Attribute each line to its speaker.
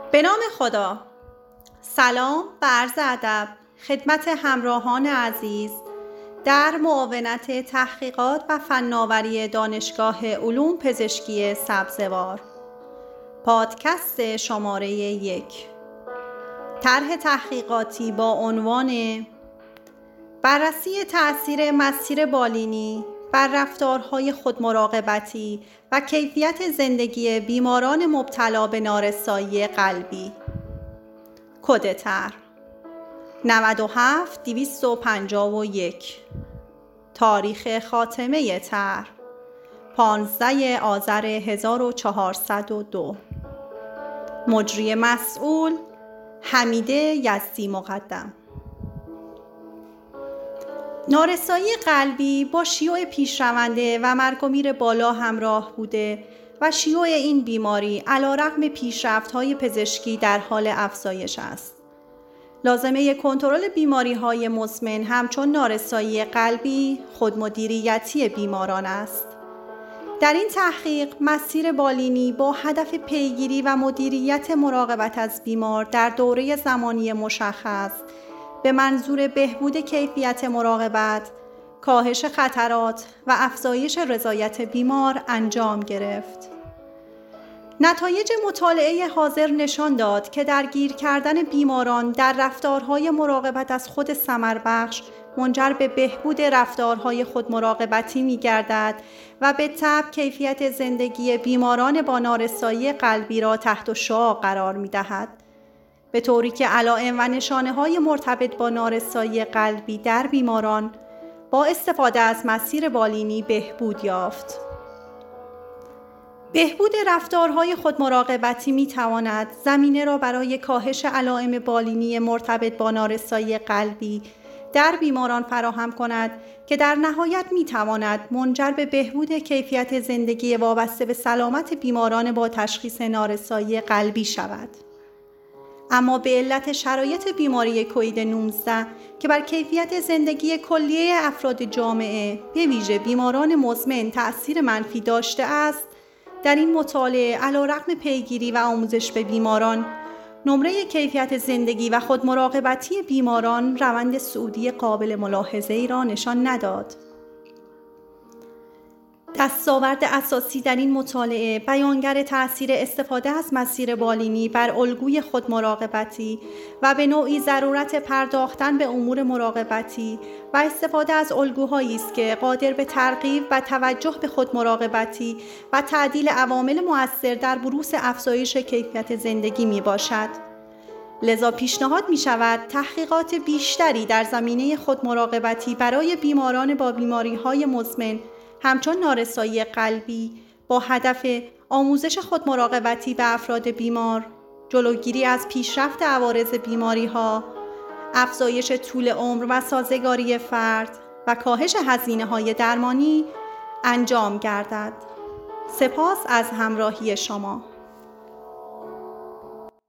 Speaker 1: به نام خدا. سلام و عرض ادب خدمت همراهان عزیز در معاونت تحقیقات و فناوری دانشگاه علوم پزشکی سبزوار. پادکست شماره 1. طرح تحقیقاتی با عنوان بررسی تأثیر مسیر بالینی بر رفتارهای خودمراقبتی و کیفیت زندگی بیماران مبتلا به نارسایی قلبی. کد طرح 97251. تاریخ خاتمه طرح 15 آذر 1402. مجری مسئول حمیده یزدی مقدم. نارسایی قلبی با شیوع پیشرونده و مرگ و میر بالا همراه بوده و شیوع این بیماری علیرغم پیشرفت‌های پزشکی در حال افزایش است. لازمه کنترل بیماری‌های مزمن همچون نارسایی قلبی خودمدیریتی بیماران است. در این تحقیق مسیر بالینی با هدف پیگیری و مدیریت مراقبت از بیمار در دوره زمانی مشخص به منظور بهبود کیفیت مراقبت، کاهش خطرات و افزایش رضایت بیمار انجام گرفت. نتایج مطالعه حاضر نشان داد که درگیر کردن بیماران در رفتارهای مراقبت از خود ثمربخش منجر به بهبود رفتارهای خودمراقبتی می‌گردد و به تبع کیفیت زندگی بیماران با نارسایی قلبی را تحت شعاع قرار می‌دهد، به طوری که علائم و نشانه‌های مرتبط با نارسایی قلبی در بیماران با استفاده از مسیر بالینی بهبود یافت. بهبود رفتارهای خودمراقبتی می‌تواند زمینه را برای کاهش علائم بالینی مرتبط با نارسایی قلبی در بیماران فراهم کند که در نهایت می‌تواند منجر به بهبود کیفیت زندگی وابسته به سلامت بیماران با تشخیص نارسایی قلبی شود. اما به علت شرایط بیماری کووید 19 که بر کیفیت زندگی کلیه افراد جامعه به ویژه بیماران مزمن تأثیر منفی داشته است، در این مطالعه علیرغم پیگیری و آموزش به بیماران، نمره کیفیت زندگی و خودمراقبتی بیماران روند صعودی قابل ملاحظه‌ای را نشان نداد. دستاورد اساسی در این مطالعه بیانگر تأثیر استفاده از مسیر بالینی بر الگوی خودمراقبتی و به نوعی ضرورت پرداختن به امور مراقبتی و استفاده از الگوهایی است که قادر به ترغیب و توجه به خودمراقبتی و تعدیل عوامل مؤثر در بروز افزایش کیفیت زندگی می باشد. لذا پیشنهاد می شود تحقیقات بیشتری در زمینه خودمراقبتی برای بیماران با بیماری‌های مزمن همچون نارسایی قلبی با هدف آموزش خودمراقبتی به افراد بیمار، جلوگیری از پیشرفت عوارض بیماری‌ها، افزایش طول عمر و سازگاری فرد و کاهش هزینه‌های درمانی انجام گردد. سپاس از همراهی شما.